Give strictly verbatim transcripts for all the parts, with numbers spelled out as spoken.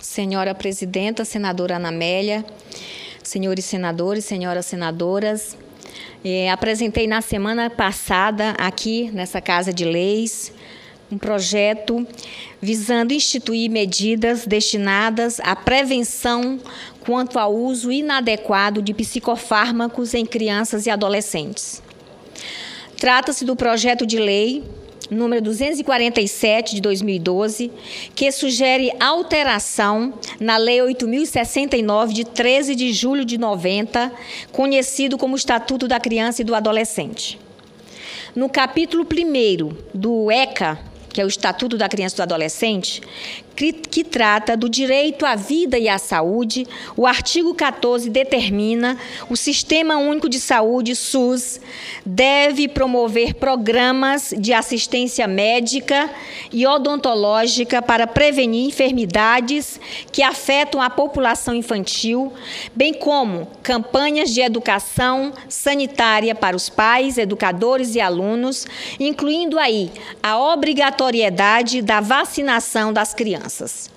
Senhora Presidenta, Senadora Ana Amélia, senhores senadores, senhoras senadoras, é, apresentei na semana passada aqui nessa Casa de Leis um projeto visando instituir medidas destinadas à prevenção quanto ao uso inadequado de psicofármacos em crianças e adolescentes. Trata-se do projeto de lei número duzentos e quarenta e sete, de dois mil e doze, que sugere alteração na Lei oito mil e sessenta e nove, de treze de julho de noventa, conhecido como Estatuto da Criança e do Adolescente. No capítulo primeiro do ECA, que é o Estatuto da Criança e do Adolescente, que, que trata do direito à vida e à saúde, o artigo quatorze determina o Sistema Único de Saúde, SUS, deve promover programas de assistência médica e odontológica para prevenir enfermidades que afetam a população infantil, bem como campanhas de educação sanitária para os pais, educadores e alunos, incluindo aí a obrigatoriedade da vacinação das crianças.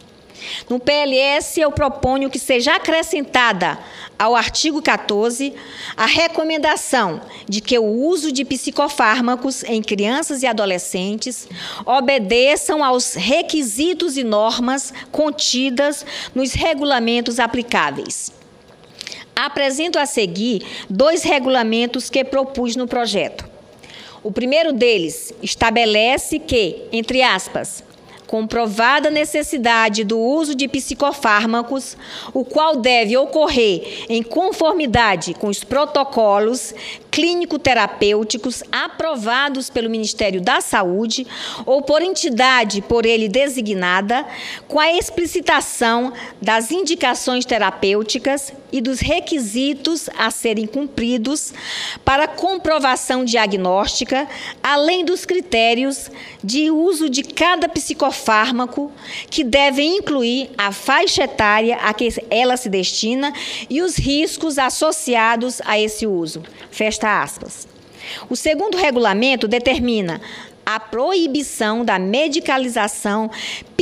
No P L S, eu proponho que seja acrescentada ao artigo quatorze a recomendação de que o uso de psicofármacos em crianças e adolescentes obedeçam aos requisitos e normas contidas nos regulamentos aplicáveis. Apresento a seguir dois regulamentos que propus no projeto. O primeiro deles estabelece que, entre aspas, comprovada a necessidade do uso de psicofármacos, o qual deve ocorrer em conformidade com os protocolos clínico-terapêuticos aprovados pelo Ministério da Saúde ou por entidade por ele designada, com a explicitação das indicações terapêuticas e dos requisitos a serem cumpridos para comprovação diagnóstica, além dos critérios de uso de cada psicofármaco, que devem incluir a faixa etária a que ela se destina e os riscos associados a esse uso. Fecha aspas. O segundo regulamento determina a proibição da medicalização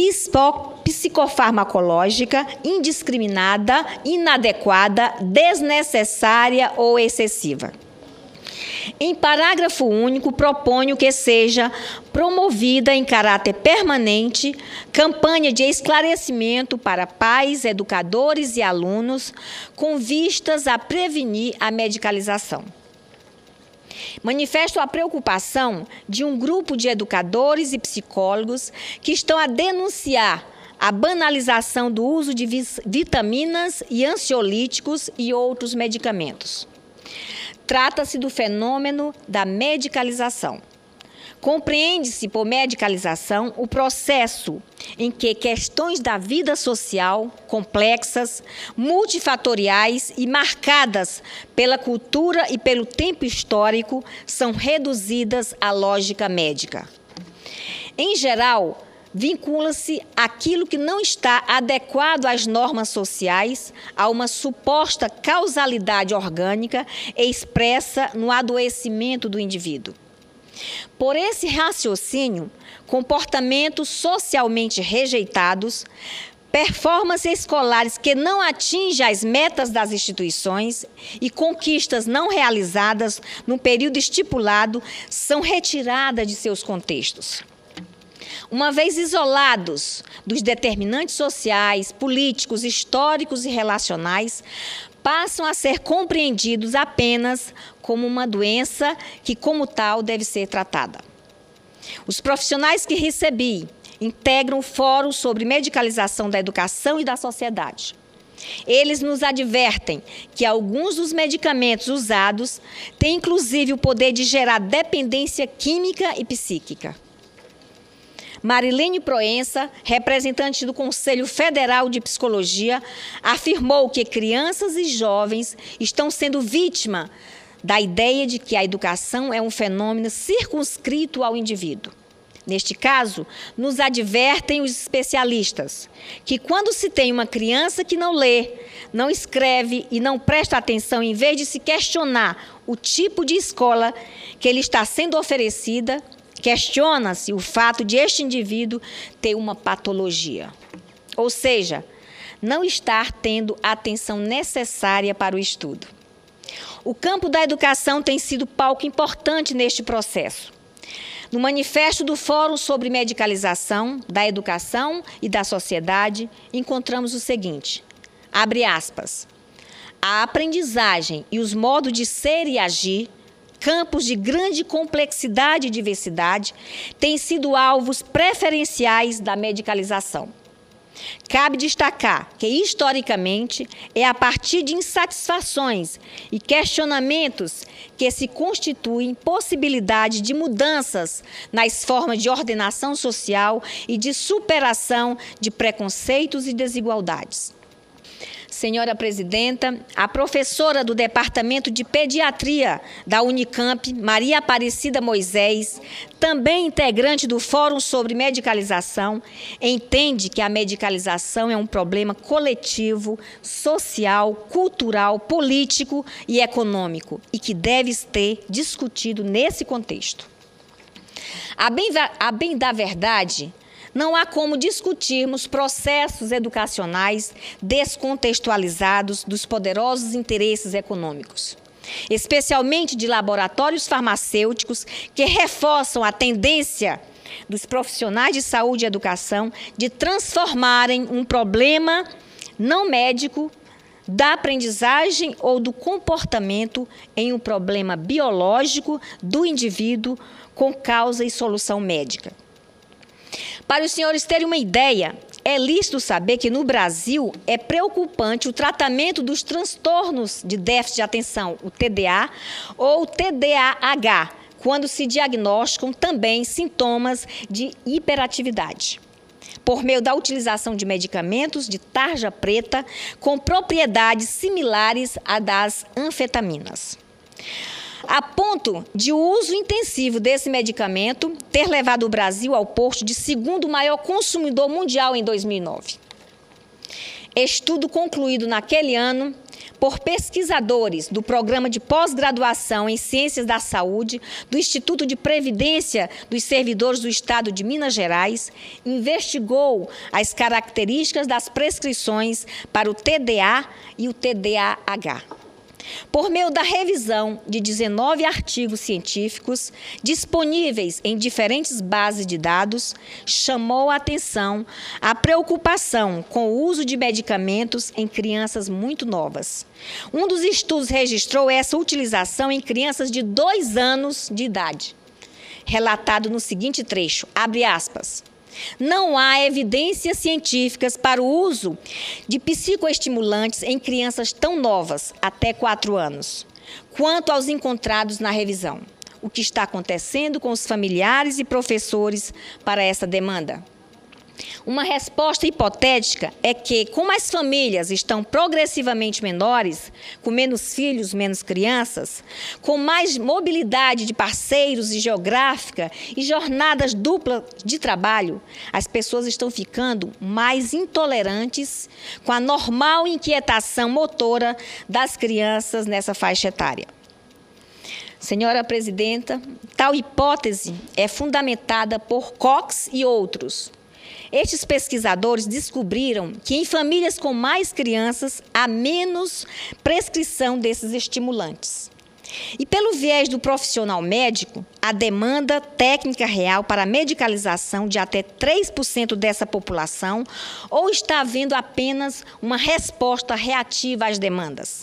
psicofarmacológica indiscriminada, inadequada, desnecessária ou excessiva. Em parágrafo único, proponho que seja promovida em caráter permanente campanha de esclarecimento para pais, educadores e alunos com vistas a prevenir a medicalização. Manifesto a preocupação de um grupo de educadores e psicólogos que estão a denunciar a banalização do uso de vitaminas e ansiolíticos e outros medicamentos. Trata-se do fenômeno da medicalização. Compreende-se por medicalização o processo em que questões da vida social, complexas, multifatoriais e marcadas pela cultura e pelo tempo histórico, são reduzidas à lógica médica. Em geral, vincula-se aquilo que não está adequado às normas sociais a uma suposta causalidade orgânica expressa no adoecimento do indivíduo. Por esse raciocínio, comportamentos socialmente rejeitados, performances escolares que não atingem as metas das instituições e conquistas não realizadas no período estipulado são retiradas de seus contextos. Uma vez isolados dos determinantes sociais, políticos, históricos e relacionais, passam a ser compreendidos apenas como uma doença que, como tal, deve ser tratada. Os profissionais que recebi integram o Fórum sobre Medicalização da Educação e da Sociedade. Eles nos advertem que alguns dos medicamentos usados têm, inclusive, o poder de gerar dependência química e psíquica. Marilene Proença, representante do Conselho Federal de Psicologia, afirmou que crianças e jovens estão sendo vítimas da ideia de que a educação é um fenômeno circunscrito ao indivíduo. Neste caso, nos advertem os especialistas que quando se tem uma criança que não lê, não escreve e não presta atenção, em vez de se questionar o tipo de escola que lhe está sendo oferecida, questiona-se o fato de este indivíduo ter uma patologia. Ou seja, não estar tendo a atenção necessária para o estudo. O campo da educação tem sido palco importante neste processo. No manifesto do Fórum sobre Medicalização da Educação e da Sociedade, encontramos o seguinte, abre aspas, a aprendizagem e os modos de ser e agir, campos de grande complexidade e diversidade, têm sido alvos preferenciais da medicalização. Cabe destacar que, historicamente, é a partir de insatisfações e questionamentos que se constituem possibilidade de mudanças nas formas de ordenação social e de superação de preconceitos e desigualdades. Senhora Presidenta, a professora do Departamento de Pediatria da Unicamp, Maria Aparecida Moisés, também integrante do Fórum sobre Medicalização, entende que a medicalização é um problema coletivo, social, cultural, político e econômico e que deve ser discutido nesse contexto. A bem, a bem da verdade, não há como discutirmos processos educacionais descontextualizados dos poderosos interesses econômicos, especialmente de laboratórios farmacêuticos que reforçam a tendência dos profissionais de saúde e educação de transformarem um problema não médico da aprendizagem ou do comportamento em um problema biológico do indivíduo com causa e solução médica. Para os senhores terem uma ideia, é lícito saber que no Brasil é preocupante o tratamento dos transtornos de déficit de atenção, o T D A ou T D A H, quando se diagnosticam também sintomas de hiperatividade, por meio da utilização de medicamentos de tarja preta com propriedades similares à das anfetaminas. A ponto de o uso intensivo desse medicamento ter levado o Brasil ao posto de segundo maior consumidor mundial em dois mil e nove. Estudo concluído naquele ano por pesquisadores do Programa de Pós-Graduação em Ciências da Saúde do Instituto de Previdência dos Servidores do Estado de Minas Gerais, investigou as características das prescrições para o T D A e o T D A H. Por meio da revisão de dezenove artigos científicos disponíveis em diferentes bases de dados, chamou a atenção a preocupação com o uso de medicamentos em crianças muito novas. Um dos estudos registrou essa utilização em crianças de dois anos de idade, relatado no seguinte trecho, abre aspas, não há evidências científicas para o uso de psicoestimulantes em crianças tão novas, até quatro anos, quanto aos encontrados na revisão. O que está acontecendo com os familiares e professores para essa demanda? Uma resposta hipotética é que, como as famílias estão progressivamente menores, com menos filhos, menos crianças, com mais mobilidade de parceiros e geográfica e jornadas duplas de trabalho, as pessoas estão ficando mais intolerantes com a normal inquietação motora das crianças nessa faixa etária. Senhora Presidenta, tal hipótese é fundamentada por Cox e outros. Estes pesquisadores descobriram que em famílias com mais crianças há menos prescrição desses estimulantes. E pelo viés do profissional médico, a demanda técnica real para a medicalização de até três por cento dessa população ou está havendo apenas uma resposta reativa às demandas.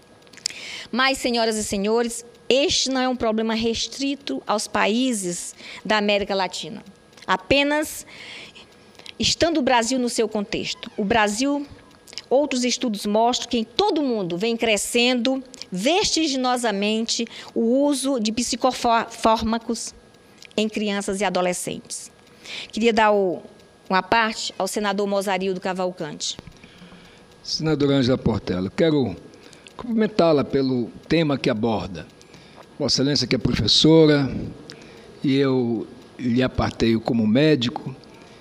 Mas, senhoras e senhores, este não é um problema restrito aos países da América Latina. Apenas estando o Brasil no seu contexto. O Brasil, outros estudos mostram que em todo o mundo vem crescendo vertiginosamente o uso de psicofármacos em crianças e adolescentes. Queria dar o, uma parte ao senador Mozarildo Cavalcante. Senadora Ângela Portela, quero cumprimentá-la pelo tema que aborda. Vossa Excelência que é professora, e eu lhe aparteio como médico,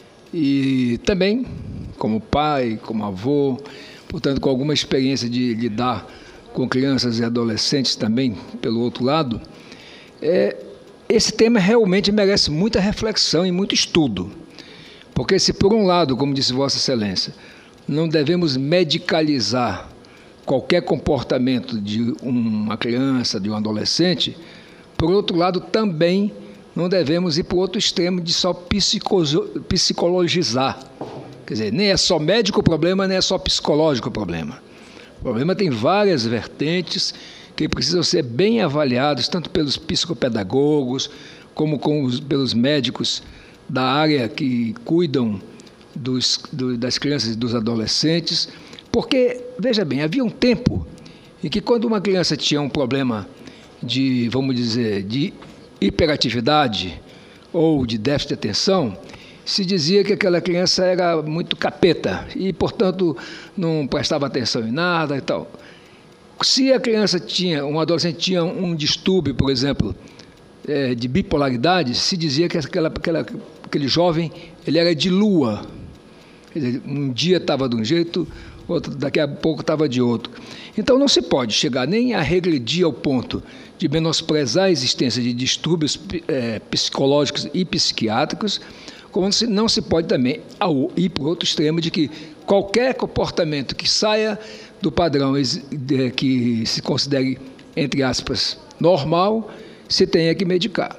e também como pai, como avô, portanto, com alguma experiência de lidar com crianças e adolescentes também, pelo outro lado, é, esse tema realmente merece muita reflexão e muito estudo. Porque se, por um lado, como disse Vossa Excelência, não devemos medicalizar qualquer comportamento de uma criança, de um adolescente. Por outro lado, também não devemos ir para o outro extremo de só psicologizar. Quer dizer, nem é só médico o problema, nem é só psicológico o problema. O problema tem várias vertentes que precisam ser bem avaliados, tanto pelos psicopedagogos, como com os, pelos médicos da área que cuidam dos, do, das crianças e dos adolescentes. Porque, veja bem, havia um tempo em que quando uma criança tinha um problema de, vamos dizer, de hiperatividade ou de déficit de atenção, se dizia que aquela criança era muito capeta e, portanto, não prestava atenção em nada e tal. Se a criança tinha, um adolescente tinha um distúrbio, por exemplo, é, de bipolaridade, se dizia que aquela, aquela, aquele jovem ele era de lua. Quer dizer, um dia estava de um jeito, outro, daqui a pouco estava de outro. Então não se pode chegar nem a regredir ao ponto de menosprezar a existência de distúrbios é, psicológicos e psiquiátricos, como não se pode também ir para o outro extremo de que qualquer comportamento que saia do padrão que se considere, entre aspas, normal, se tenha que medicar.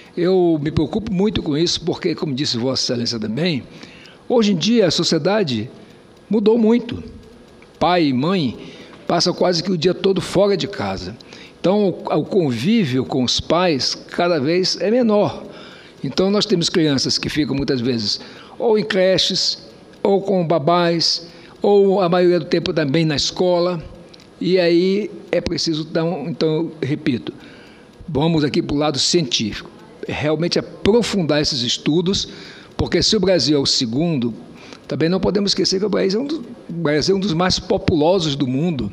Eu me preocupo muito com isso porque, como disse Vossa Excelência também, hoje em dia a sociedade mudou muito. Pai e mãe passam quase que o dia todo fora de casa. Então, o convívio com os pais cada vez é menor. Então, nós temos crianças que ficam muitas vezes ou em creches, ou com babás, ou a maioria do tempo também na escola. E aí é preciso, então, então repito, vamos aqui para o lado científico, realmente aprofundar esses estudos, porque se o Brasil é o segundo, também não podemos esquecer que o Brasil é um dos, o Brasil é um dos mais populosos do mundo.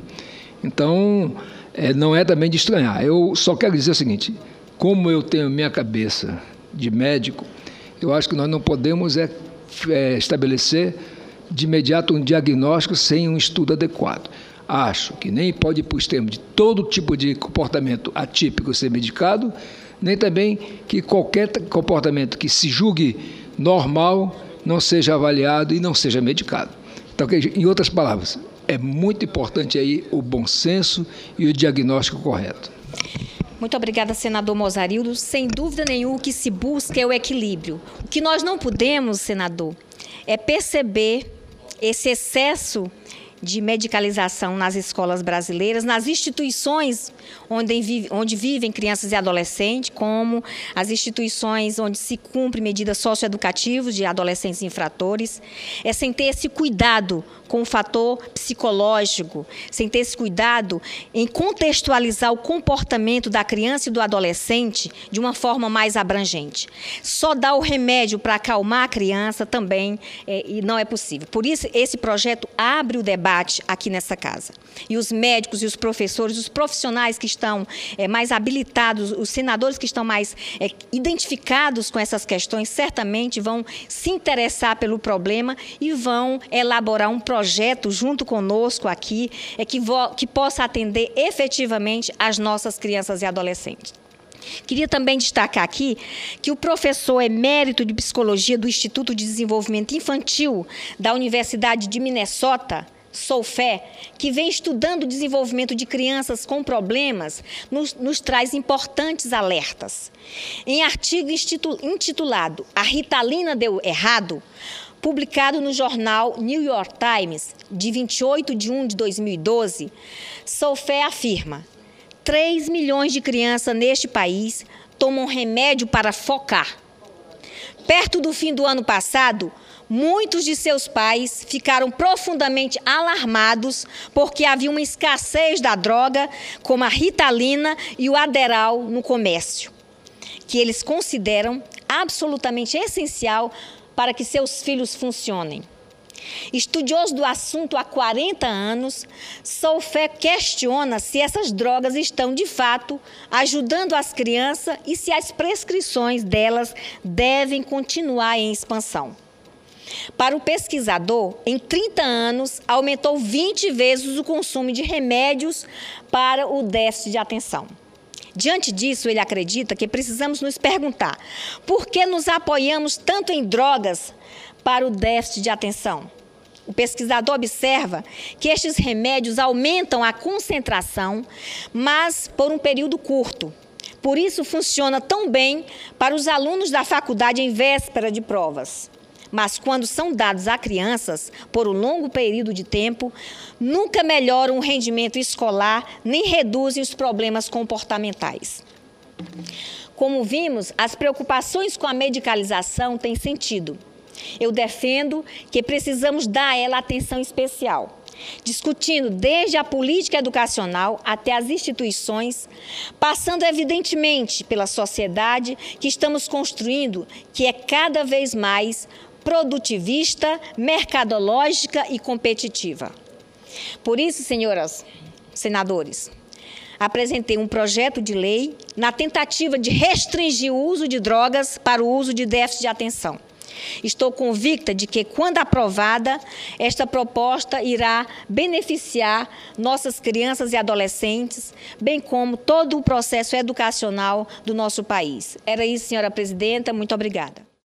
Então, é, não é também de estranhar. Eu só quero dizer o seguinte, como eu tenho minha cabeça de médico, eu acho que nós não podemos é, é, estabelecer de imediato um diagnóstico sem um estudo adequado. Acho que nem pode ir para o extremo de todo tipo de comportamento atípico ser medicado, nem também que qualquer comportamento que se julgue normal não seja avaliado e não seja medicado. Então, em outras palavras, é muito importante aí o bom senso e o diagnóstico correto. Muito obrigada, senador Mozarildo. Sem dúvida nenhuma, o que se busca é o equilíbrio. O que nós não podemos, senador, é perceber esse excesso de medicalização nas escolas brasileiras, nas instituições onde, vive, onde vivem crianças e adolescentes, como as instituições onde se cumpre medidas socioeducativas de adolescentes infratores, é sem ter esse cuidado com o fator psicológico, sem ter esse cuidado em contextualizar o comportamento da criança e do adolescente de uma forma mais abrangente. Só dar o remédio para acalmar a criança também é, e não é possível. Por isso, esse projeto abre o debate aqui nessa casa. E os médicos e os professores, os profissionais que estão é, mais habilitados, os senadores que estão mais é, identificados com essas questões, certamente vão se interessar pelo problema e vão elaborar um projeto projeto junto conosco aqui, é que, que possa atender efetivamente as nossas crianças e adolescentes. Queria também destacar aqui que o professor emérito de Psicologia do Instituto de Desenvolvimento Infantil da Universidade de Minnesota, Soufé, que vem estudando o desenvolvimento de crianças com problemas, nos, nos traz importantes alertas. Em artigo intitulado "A Ritalina deu errado", publicado no jornal New York Times, de vinte e oito de junho de dois mil e doze, Soufé afirma: três milhões de crianças neste país tomam remédio para focar. Perto do fim do ano passado, muitos de seus pais ficaram profundamente alarmados porque havia uma escassez da droga, como a Ritalina e o Adderall no comércio, que eles consideram absolutamente essencial para que seus filhos funcionem. Estudioso do assunto há quarenta anos, Soufé questiona se essas drogas estão, de fato, ajudando as crianças e se as prescrições delas devem continuar em expansão. Para o pesquisador, em trinta anos, aumentou vinte vezes o consumo de remédios para o déficit de atenção. Diante disso, ele acredita que precisamos nos perguntar por que nos apoiamos tanto em drogas para o déficit de atenção? O pesquisador observa que estes remédios aumentam a concentração, mas por um período curto. Por isso, funciona tão bem para os alunos da faculdade em véspera de provas. Mas, quando são dados a crianças por um longo período de tempo, nunca melhoram o rendimento escolar, nem reduzem os problemas comportamentais. Como vimos, as preocupações com a medicalização têm sentido. Eu defendo que precisamos dar a ela atenção especial, discutindo desde a política educacional até as instituições, passando evidentemente pela sociedade que estamos construindo, que é cada vez mais produtivista, mercadológica e competitiva. Por isso, senhoras senadores, apresentei um projeto de lei na tentativa de restringir o uso de drogas para o uso de déficit de atenção. Estou convicta de que, quando aprovada, esta proposta irá beneficiar nossas crianças e adolescentes, bem como todo o processo educacional do nosso país. Era isso, senhora presidenta. Muito obrigada.